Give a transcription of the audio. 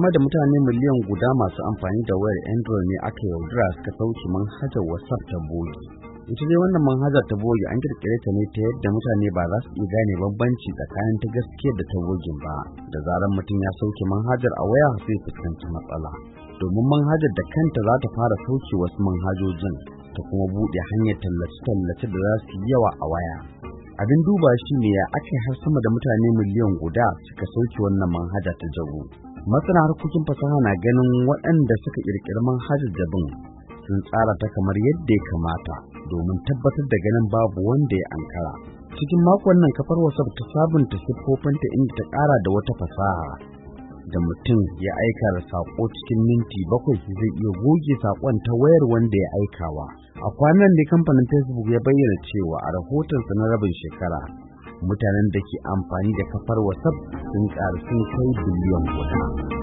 Sama da mutane miliyan guda masu amfani da wayar Android ne aka yaudara suka sauke manhajar WhatsApp ta bogi. Ita dai wannan manhajar ta bogi an kirkire ta ne ta yadda mutane ba za su iya gane bambanci tsakanin ta gaskiyar da ta bogin ba. Da zarar mutum ya sauke manhajar a waya sai fuskanci matsala. Domin manhajar da kanta za ta fara sauke wasu manhajojin ta kuma buɗe hanyar tallace-tallace da za su yi yawa a waya. Abin duba shi ne ya ake har sama da mutane miliyan guda suka sauke wannan manhaja ta jabu. Masana harkokin fasaha na ganin waɗanda suka ƙirƙiri manhajar jabin sun tsara ta kamar yadda ya kamata domin tabbatar da ganin babu wanda ya ankara. Cikin makon nan kafar WhatsApp ta sabunta siffofinta inda ta ƙara da wata fasaha da mutum ya aika da saƙo cikin minti 7 zai iya goge saƙon ta wayar wanda ya aikawa. A kwanan da kamfanin Facebook ya bayyana cewa a rahotonsa na rabin shekara mutanen da ke amfani da kafar WhatsApp sun ƙaru sun kai biliyan guda.